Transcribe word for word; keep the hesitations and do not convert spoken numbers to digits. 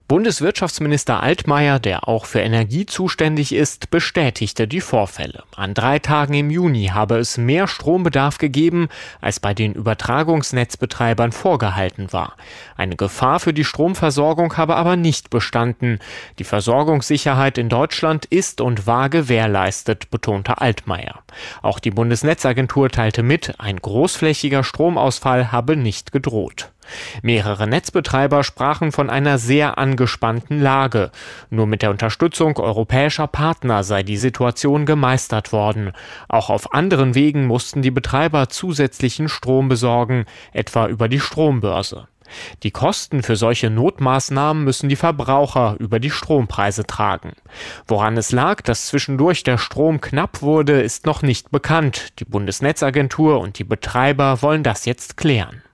Bundeswirtschaftsminister Altmaier, der auch für Energie zuständig ist, bestätigte die Vorfälle. An drei Tagen im Juni habe es mehr Strombedarf gegeben, als bei den Übertragungsnetzbetreibern vorgehalten war. Eine Gefahr für die Stromversorgung habe aber nicht bestanden. Die Versorgungssicherheit in Deutschland ist und war gewährleistet, betonte Altmaier. Auch die Bundesnetzagentur teilte mit, ein großflächiger Stromausfall habe nicht gedroht. Mehrere Netzbetreiber sprachen von einer sehr angespannten Lage. Nur mit der Unterstützung europäischer Partner sei die Situation gemeistert worden. Auch auf anderen Wegen mussten die Betreiber zusätzlichen Strom besorgen, etwa über die Strombörse. Die Kosten für solche Notmaßnahmen müssen die Verbraucher über die Strompreise tragen. Woran es lag, dass zwischendurch der Strom knapp wurde, ist noch nicht bekannt. Die Bundesnetzagentur und die Betreiber wollen das jetzt klären.